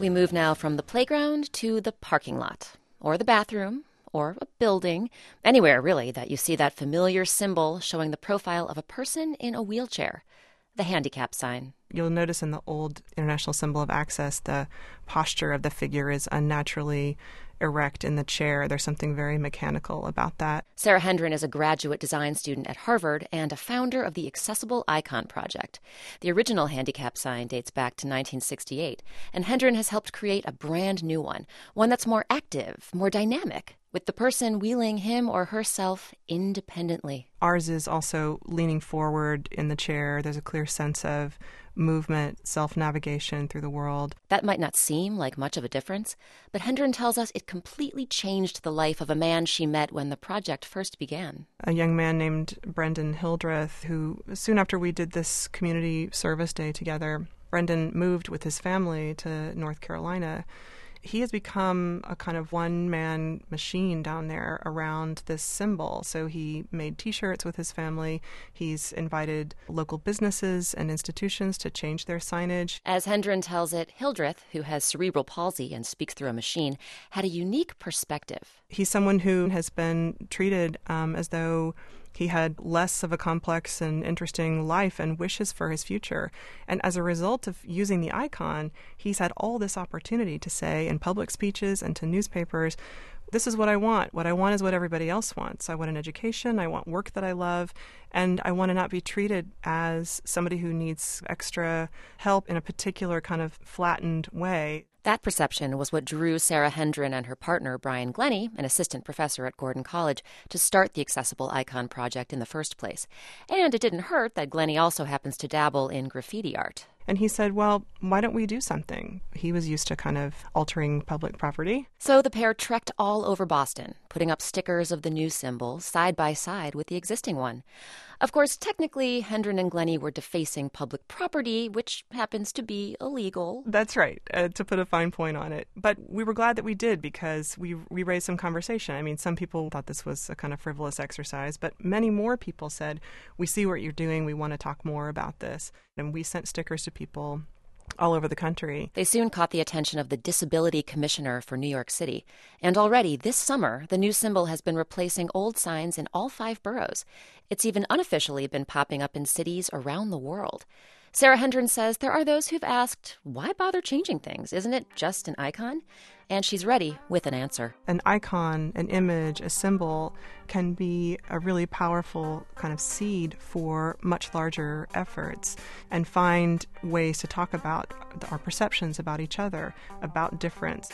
We move now from the playground to the parking lot, or the bathroom, or a building, anywhere really that you see that familiar symbol showing the profile of a person in a wheelchair, the handicap sign. You'll notice in the old International Symbol of Access, the posture of the figure is unnaturally erect in the chair. There's something very mechanical about that. Sarah Hendren is a graduate design student at Harvard and a founder of the Accessible Icon Project. The original handicap sign dates back to 1968, and Hendren has helped create a brand new one that's more active, more dynamic, with the person wheeling him or herself independently. Ours is also leaning forward in the chair. There's a clear sense of movement, self-navigation through the world. That might not seem like much of a difference, but Hendren tells us it completely changed the life of a man she met when the project first began. A young man named Brendan Hildreth, who soon after we did this community service day together, Brendan moved with his family to North Carolina. He has become a kind of one-man machine down there around this symbol. So he made T-shirts with his family. He's invited local businesses and institutions to change their signage. As Hendren tells it, Hildreth, who has cerebral palsy and speaks through a machine, had a unique perspective. He's someone who has been treated as though he had less of a complex and interesting life and wishes for his future. And as a result of using the icon, he's had all this opportunity to say in public speeches and to newspapers, this is what I want. What I want is what everybody else wants. I want an education, I want work that I love, and I want to not be treated as somebody who needs extra help in a particular kind of flattened way. That perception was what drew Sarah Hendren and her partner, Brian Glennie, an assistant professor at Gordon College, to start the Accessible Icon Project in the first place. And it didn't hurt that Glennie also happens to dabble in graffiti art. And he said, well, why don't we do something? He was used to kind of altering public property. So the pair trekked all over Boston, putting up stickers of the new symbol side by side with the existing one. Of course, technically, Hendren and Glennie were defacing public property, which happens to be illegal. That's right, to put a fine point on it. But we were glad that we did because we raised some conversation. I mean, some people thought this was a kind of frivolous exercise, but many more people said, we see what you're doing, we want to talk more about this. And we sent stickers to people all over the country. They soon caught the attention of the Disability Commissioner for New York City. And already this summer, the new symbol has been replacing old signs in all 5 boroughs. It's even unofficially been popping up in cities around the world. Sarah Hendren says there are those who've asked, why bother changing things? Isn't it just an icon? And she's ready with an answer. An icon, an image, a symbol can be a really powerful kind of seed for much larger efforts and find ways to talk about our perceptions about each other, about difference.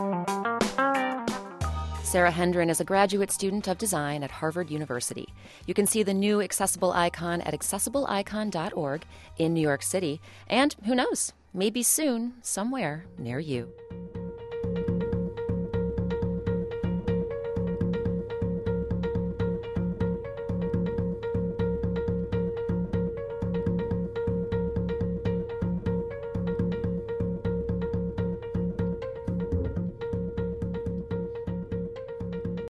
Sarah Hendren is a graduate student of design at Harvard University. You can see the new accessible icon at accessibleicon.org in New York City, and who knows, maybe soon somewhere near you.